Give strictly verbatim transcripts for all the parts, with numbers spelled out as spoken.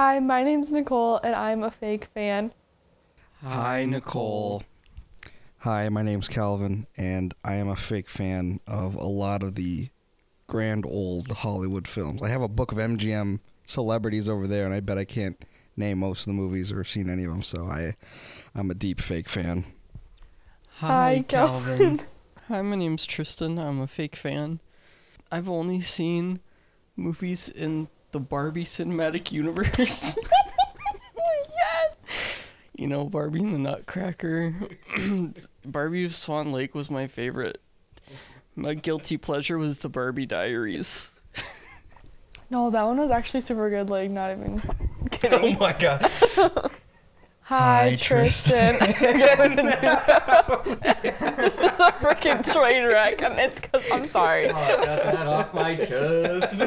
Hi, my name's Nicole, and I'm a fake fan. Hi, Nicole. Hi, my name's Calvin, and I am a fake fan of a lot of the grand old Hollywood films. I have a book of M G M celebrities over there, and I bet I can't name most of the movies or have seen any of them, so I, I'm a deep fake fan. Hi, Hi, Calvin. Calvin. Hi, my name's Tristan. I'm a fake fan. I've only seen movies in the Barbie cinematic universe. Yes! You know, Barbie and the Nutcracker. Barbie of Swan Lake was my favorite. My guilty pleasure was the Barbie Diaries. No, that one was actually super good, like, not even kidding. Oh my god. Hi, Hi, Tristan. You're going to do that. This is a freaking train wreck, and it's because I'm sorry. Oh, I got that off my chest.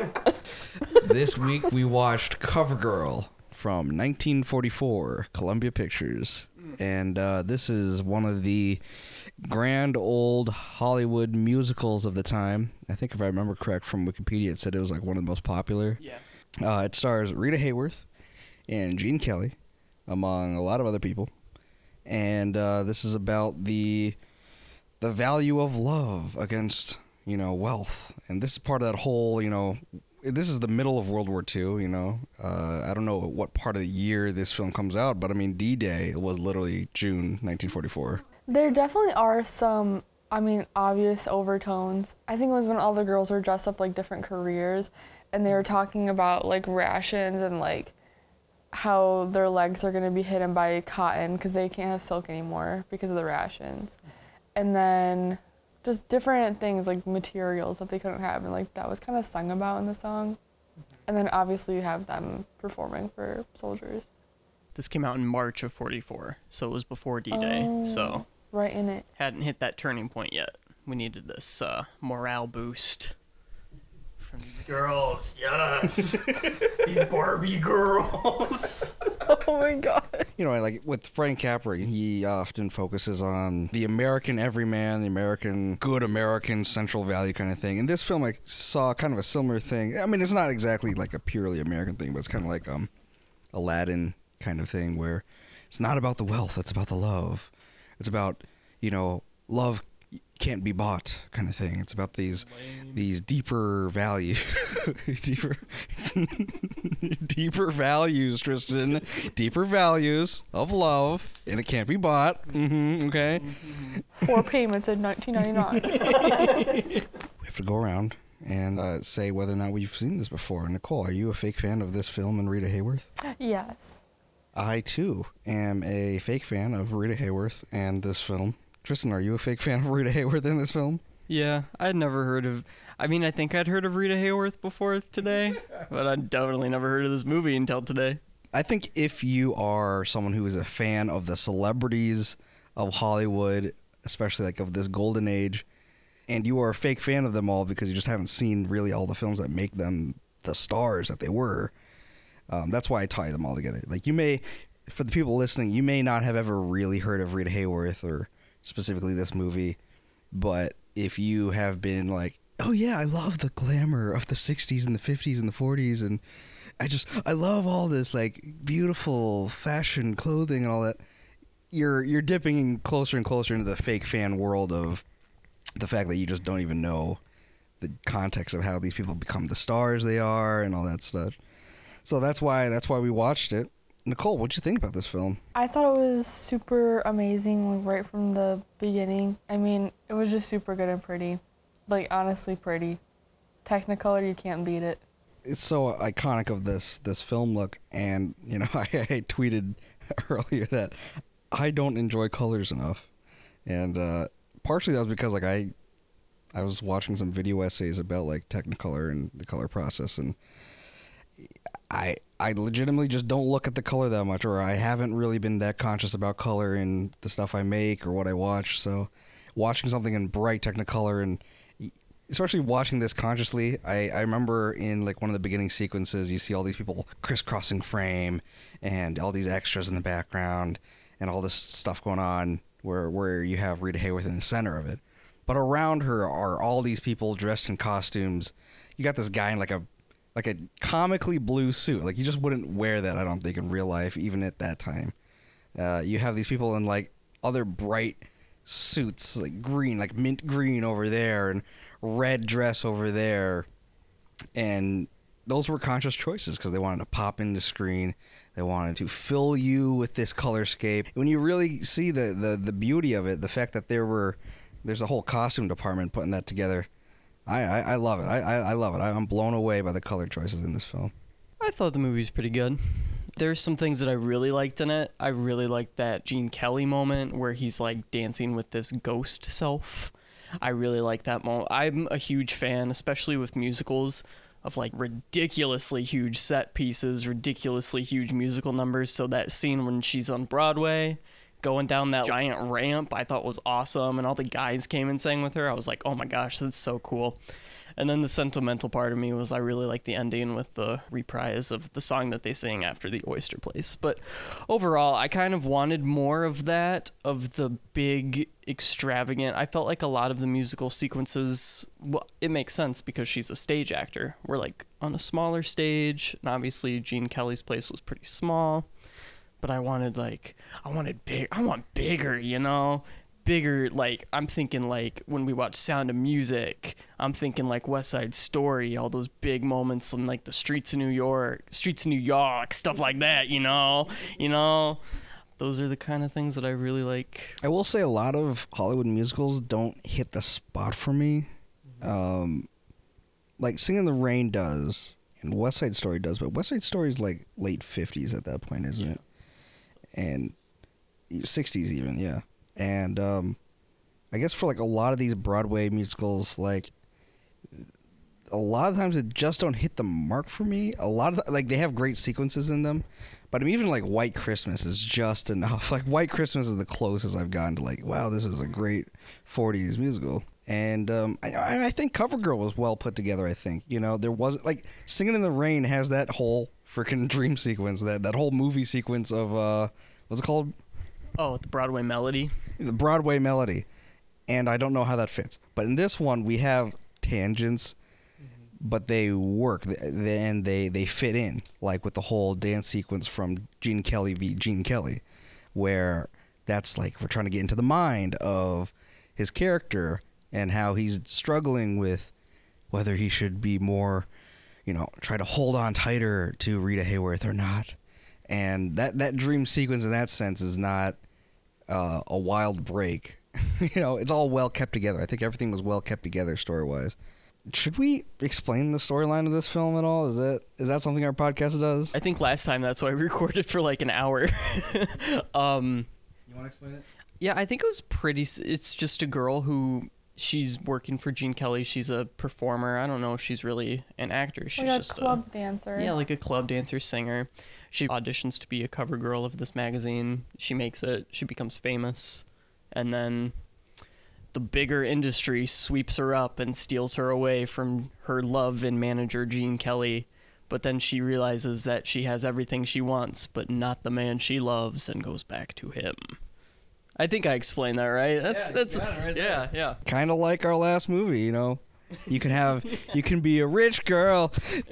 This week we watched CoverGirl from nineteen forty-four, Columbia Pictures. And uh, this is one of the grand old Hollywood musicals of the time. I think if I remember correct from Wikipedia, it said it was like one of the most popular. Yeah. Uh, it stars Rita Hayworth and Gene Kelly, among a lot of other people. And uh, this is about the the value of love against, you know, wealth. And this is part of that whole, you know, this is the middle of World War Two, you know. Uh, I don't know what part of the year this film comes out, but I mean, D-Day was literally June nineteen forty-four. There definitely are some, I mean, obvious overtones. I think it was when all the girls were dressed up like different careers, and they were talking about, like, rations and, like, how their legs are going to be hidden by cotton because they can't have silk anymore because of the rations. And then just different things like materials that they couldn't have, and like that was kind of sung about in the song. And then obviously you have them performing for soldiers. This came out in March of forty-four, so it was before D-Day, Oh, so right in it. hadn't hit that turning point yet. We needed this uh, morale boost from these girls. Yes! These Barbie girls! Oh my god. You know, like with Frank Capra, he often focuses on the American everyman, the American good American Central Value kind of thing. In this film, I saw kind of a similar thing. I mean, it's not exactly like a purely American thing, but it's kind of like um, Aladdin kind of thing where it's not about the wealth, it's about the love. It's about, you know, love can't be bought kind of thing. It's about these these deeper value deeper deeper values, Tristan. Deeper values of love, and it can't be bought. Mm-hmm, okay. Four payments in nineteen ninety-nine. We have to go around and uh, say whether or not we've seen this before. Nicole, are you a fake fan of this film and Rita Hayworth? Yes. I too am a fake fan of Rita Hayworth and this film. Tristan, are you a fake fan of Rita Hayworth in this film? Yeah, I'd never heard of... I mean, I think I'd heard of Rita Hayworth before today, but I'd definitely never heard of this movie until today. I think if you are someone who is a fan of the celebrities of Hollywood, especially like of this golden age, and you are a fake fan of them all because you just haven't seen really all the films that make them the stars that they were, um, that's why I tie them all together. Like, you may, for the people listening, you may not have ever really heard of Rita Hayworth or specifically this movie, but if you have been like, oh yeah, I love the glamour of the sixties and the fifties and the forties, and I just, I love all this like beautiful fashion clothing and all that, you're you're dipping in closer and closer into the fake fan world of the fact that you just don't even know the context of how these people become the stars they are and all that stuff. So that's why that's why we watched it. Nicole, what'd you think about this film? I thought it was super amazing, like, right from the beginning. I mean, it was just super good and pretty. Like, honestly pretty. Technicolor, you can't beat it. It's so iconic of this this film look, and, you know, I, I tweeted earlier that I don't enjoy colors enough. And uh, partially that was because, like, I I was watching some video essays about, like, Technicolor and the color process, and I I legitimately just don't look at the color that much, or I haven't really been that conscious about color in the stuff I make or what I watch. So watching something in bright Technicolor, and especially watching this consciously, I, I remember in like one of the beginning sequences, you see all these people crisscrossing frame and all these extras in the background and all this stuff going on where, where you have Rita Hayworth in the center of it. But around her are all these people dressed in costumes. You got this guy in like a like a comically blue suit. Like you just wouldn't wear that, I don't think, in real life, even at that time. Uh, you have these people in like other bright suits, like green, like mint green over there, and red dress over there, and those were conscious choices because they wanted to pop in the screen. They wanted to fill you with this colorscape. When you really see the, the, the beauty of it, the fact that there were there's a whole costume department putting that together, I, I, I love it. I, I, I love it. I'm blown away by the color choices in this film. I thought the movie was pretty good. There's some things that I really liked in it. I really liked that Gene Kelly moment where he's like dancing with this ghost self. I really like that moment. I'm a huge fan, especially with musicals, of like ridiculously huge set pieces, ridiculously huge musical numbers. So that scene when she's on Broadway going down that giant ramp, I thought was awesome. And all the guys came and sang with her. I was like, oh my gosh, that's so cool. And then the sentimental part of me was I really like the ending with the reprise of the song that they sing after the oyster place. But overall, I kind of wanted more of that, of the big, extravagant. I felt like a lot of the musical sequences, well, it makes sense because she's a stage actor. We're like on a smaller stage, and obviously Gene Kelly's place was pretty small. But I wanted like, I wanted big, I want bigger, you know? Bigger, like I'm thinking like when we watch Sound of Music, I'm thinking like West Side Story, all those big moments in like the streets of New York, streets of New York, stuff like that, you know, you know, those are the kind of things that I really like. I will say a lot of Hollywood musicals don't hit the spot for me. Um, like Singing in the Rain does, and West Side Story does, but West Side Story is like late fifties at that point, isn't it? And sixties even, yeah. And um, I guess for like a lot of these Broadway musicals, like a lot of times it just don't hit the mark for me. A lot of the, like they have great sequences in them, but I'm even like White Christmas is just enough. Like White Christmas is the closest I've gotten to like, wow, this is a great forties musical. And um, I, I think CoverGirl was well put together. I think you know there was like Singing in the Rain has that whole freaking dream sequence, that that whole movie sequence of uh, what's it called? Oh, the Broadway Melody. The Broadway Melody, and I don't know how that fits. But in this one, we have tangents, mm-hmm. but they work, and they, they fit in, like with the whole dance sequence from Gene Kelly v. Gene Kelly, where that's like we're trying to get into the mind of his character and how he's struggling with whether he should be more, you know, try to hold on tighter to Rita Hayworth or not. And that, that dream sequence in that sense is not uh, a wild break. You know, it's all well kept together. I think everything was well kept together story-wise. Should we explain the storyline of this film at all? Is that is that something our podcast does? I think last time that's why we recorded for like an hour. um, you want to explain it? Yeah, I think it was pretty... It's just a girl who... She's working for Gene Kelly. She's a performer. I don't know if she's really an actor. She's like a just club a, dancer. Yeah, like a club dancer, singer. She auditions to be a cover girl of this magazine. She makes it. She becomes famous. And then the bigger industry sweeps her up and steals her away from her love and manager, Gene Kelly. But then she realizes that she has everything she wants, but not the man she loves, and goes back to him. I think I explained that right. That's Yeah, that's you got it right yeah, there. yeah. Kind of like our last movie, you know. You can have, you can be a rich girl.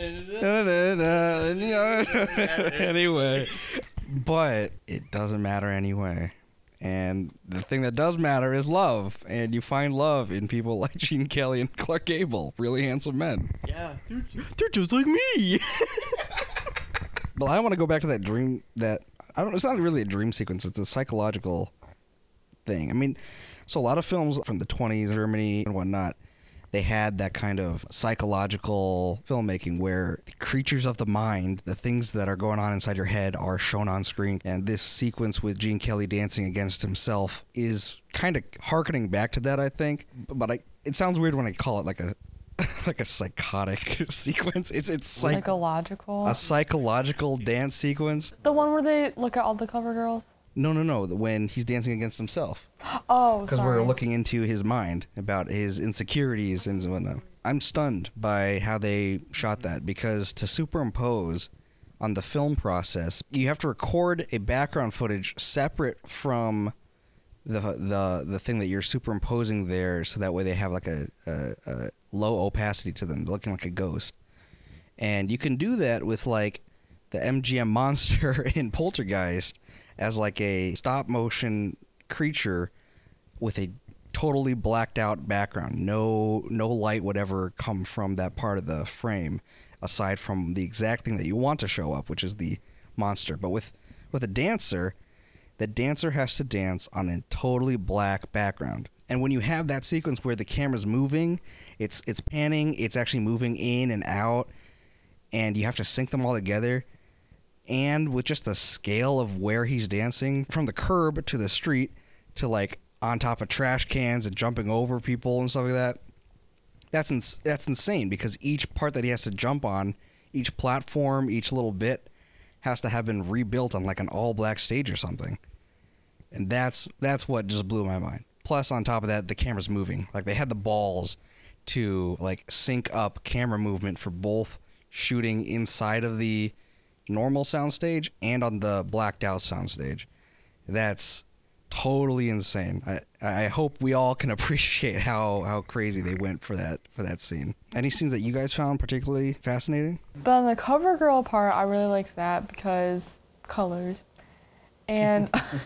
Anyway, but it doesn't matter anyway. And the thing that does matter is love, and you find love in people like Gene Kelly and Clark Gable, really handsome men. Yeah, they're, they're just like me. But I want to go back to that dream. That I don't. It's not really a dream sequence. It's a psychological thing. I mean, so a lot of films from the twenties, Germany and whatnot, they had that kind of psychological filmmaking where the creatures of the mind, the things that are going on inside your head, are shown on screen. And this sequence with Gene Kelly dancing against himself is kind of hearkening back to that, I think. But I, it sounds weird when I call it like a like a psychotic sequence. It's it's psych- Psychological. a psychological dance sequence. The one where they look at all the cover girls. No, no, no. When he's dancing against himself. Oh, Because sorry. we're looking into his mind about his insecurities and whatnot. I'm stunned by how they shot that, because to superimpose on the film process, you have to record a background footage separate from the the the thing that you're superimposing there, so that way they have like a, a, a low opacity to them, looking like a ghost. And you can do that with like the M G M monster in Poltergeist as like a stop motion creature with a totally blacked out background. No no light would ever come from that part of the frame aside from the exact thing that you want to show up, which is the monster. But with with a dancer, the dancer has to dance on a totally black background. And when you have that sequence where the camera's moving, it's it's panning, it's actually moving in and out, and you have to sync them all together. And with just the scale of where he's dancing, from the curb to the street to like on top of trash cans and jumping over people and stuff like that, that's ins- that's insane, because each part that he has to jump on, each platform, each little bit has to have been rebuilt on like an all-black stage or something. And that's that's what just blew my mind. Plus, on top of that, the camera's moving. Like, they had the balls to like sync up camera movement for both shooting inside of the normal soundstage and on the blacked out soundstage. That's totally insane. I I hope we all can appreciate how, how crazy they went for that for that scene. Any scenes that you guys found particularly fascinating? But on the cover girl part, I really liked that because colors. And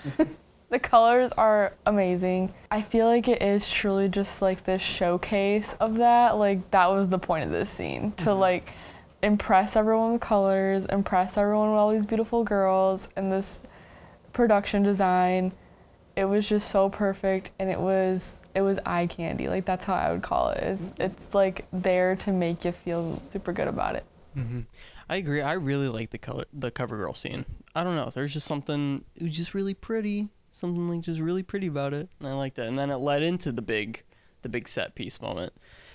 the colors are amazing. I feel like it is truly just like this showcase of that. Like, that was the point of this scene, to mm-hmm. like impress everyone with colors, impress everyone with all these beautiful girls, and this production design. It was just so perfect, and it was it was eye candy. Like, that's how I would call it. It's, it's like there to make you feel super good about it. Mm-hmm. I agree. I really like the color, the cover girl scene. I don't know. There's just something. It was just really pretty. Something like just really pretty about it, and I liked it. And then it led into the big, the big set piece moment.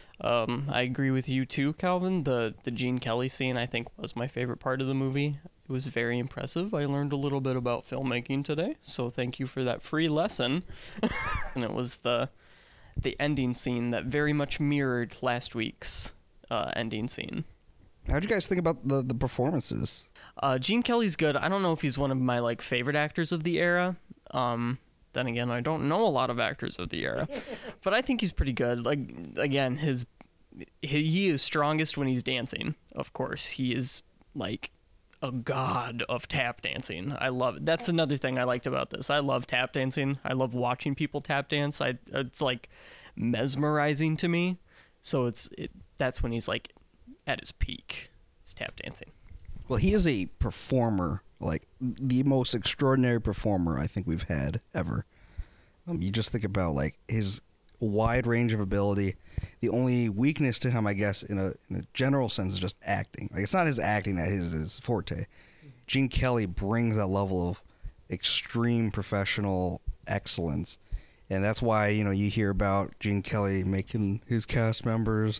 Um, I agree with you too, Calvin. The the Gene Kelly scene, I think, was my favorite part of the movie. It was very impressive. I learned a little bit about filmmaking today, so thank you for that free lesson. And it was the the ending scene that very much mirrored last week's uh, ending scene. How'd you guys think about the, the performances? Uh, Gene Kelly's good. I don't know if he's one of my like favorite actors of the era. Um, then again, I don't know a lot of actors of the era, but I think he's pretty good. Like, again, his he, he is strongest when he's dancing. Of course, he is like a god of tap dancing. I love it. That's another thing I liked about this. I love tap dancing. I love watching people tap dance. I it's like mesmerizing to me. So it's it, that's when he's like at his peak. It's tap dancing. Well, he is a performer, like the most extraordinary performer I think we've had ever. Um, you just think about like his wide range of ability. The only weakness to him, I guess, in a in a general sense, is just acting. Like, it's not his acting that is his forte. Gene Kelly brings that level of extreme professional excellence, and that's why, you know, you hear about Gene Kelly making his cast members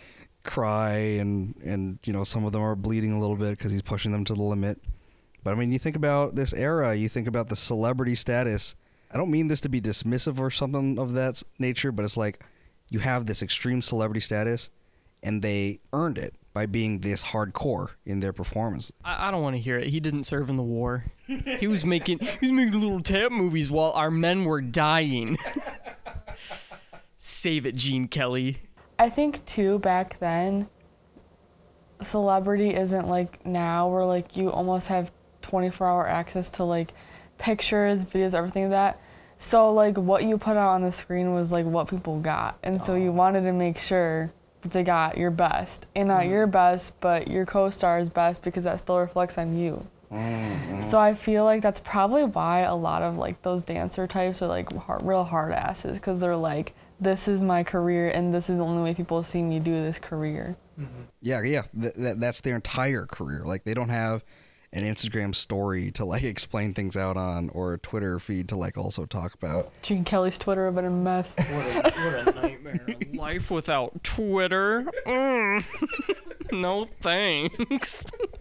cry, and and you know, some of them are bleeding a little bit because he's pushing them to the limit. But I mean, you think about this era, you think about the celebrity status. I don't mean this to be dismissive or something of that nature, but it's like you have this extreme celebrity status, and they earned it by being this hardcore in their performance. I, I don't want to hear it. He didn't serve in the war. He was making he was making little tap movies while our men were dying. Save it, Gene Kelly. I think too, back then, celebrity isn't like now, where like you almost have twenty-four hour access to like pictures, videos, everything like that. So like what you put out on the screen was like what people got, and so you wanted to make sure that they got your best, and not mm-hmm. your best, but your co-star's best, because that still reflects on you. Mm-hmm. So I feel like that's probably why a lot of like those dancer types are like hard, real hard asses, because they're like, this is my career, and this is the only way people see me do this career. Mm-hmm. Yeah, yeah, th- th- that's their entire career. Like, they don't have an Instagram story to like explain things out on, or a Twitter feed to like also talk about. Gene Kelly's Twitter would have been a mess. What a, what a nightmare. Life without Twitter. Mm. No thanks.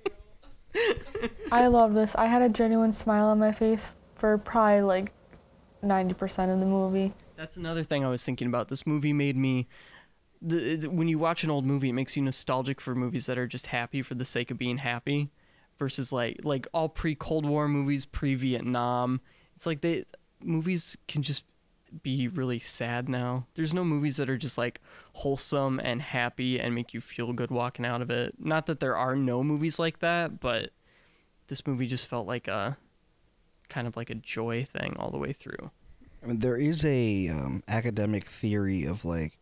I love this. I had a genuine smile on my face for probably like ninety percent of the movie. That's another thing I was thinking about. This movie made me... The, when you watch an old movie, it makes you nostalgic for movies that are just happy for the sake of being happy, versus like like all pre-Cold War movies, pre-Vietnam. It's like they movies can just be really sad now. There's no movies that are just like wholesome and happy and make you feel good walking out of it. Not that there are no movies like that, but this movie just felt like a kind of like a joy thing all the way through. I mean, there is a um, academic theory of like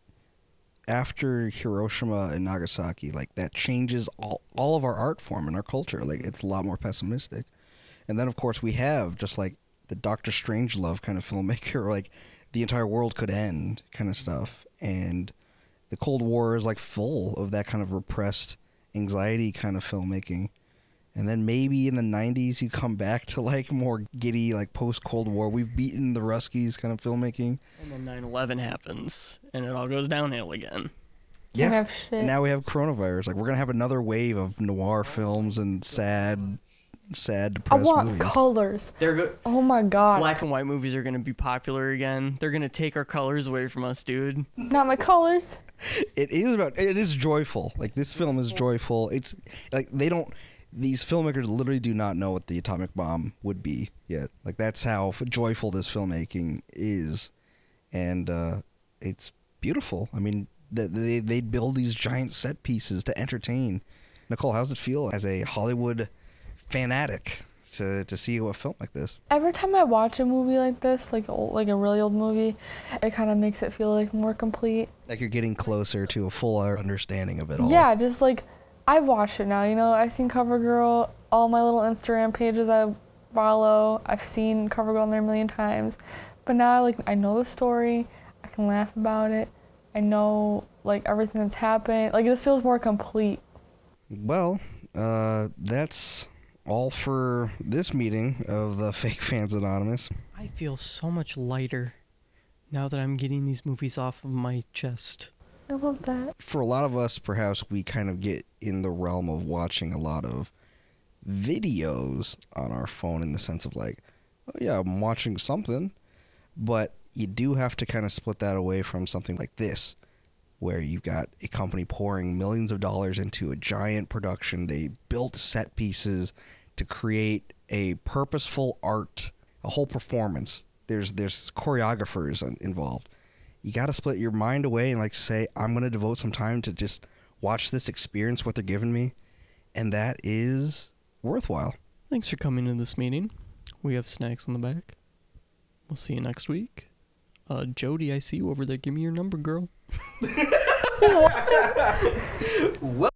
after Hiroshima and Nagasaki, like that changes all all of our art form and our culture. Like it's a lot more pessimistic. And then of course we have just like the Doctor Strangelove kind of filmmaker, like the entire world could end kind of stuff. And the Cold War is like full of that kind of repressed anxiety kind of filmmaking. And then maybe in the nineties you come back to like more giddy, like post-Cold War, we've beaten the Ruskies kind of filmmaking. And then nine eleven happens, and it all goes downhill again. Yeah, Have shit. and now we have coronavirus. Like we're gonna have another wave of noir films and sad, sad, I depressed want movies. colors. They're go- Oh my god. Black and white movies are going to be popular again. They're going to take our colors away from us, dude. Not my colors. It is about. It is joyful. Like this film is joyful. It's like they don't. These filmmakers literally do not know what the atomic bomb would be yet. Like that's how f- joyful this filmmaking is, and uh, it's beautiful. I mean, th- they they build these giant set pieces to entertain. Nicole, how's it feel as a Hollywood fanatic to to see a film like this? Every time I watch a movie like this, like old, like a really old movie, it kind of makes it feel like more complete. Like you're getting closer to a fuller understanding of it all. Yeah, just like I've watched it now. You know, I've seen CoverGirl, all my little Instagram pages I follow. I've seen CoverGirl on there a million times, but now like I know the story. I can laugh about it. I know like everything that's happened. Like it just feels more complete. Well, uh, that's all for this meeting of the Fake Fans Anonymous. I feel so much lighter now that I'm getting these movies off of my chest. I love that. For a lot of us, perhaps we kind of get in the realm of watching a lot of videos on our phone in the sense of like, oh yeah, I'm watching something. But you do have to kind of split that away from something like this, where you've got a company pouring millions of dollars into a giant production. They built set pieces to create a purposeful art, a whole performance. There's there's choreographers involved. You got to split your mind away and like say, I'm going to devote some time to just watch this experience, what they're giving me. And that is worthwhile. Thanks for coming to this meeting. We have snacks in the back. We'll see you next week. Uh, Jody, I see you over there. Give me your number, girl. Well.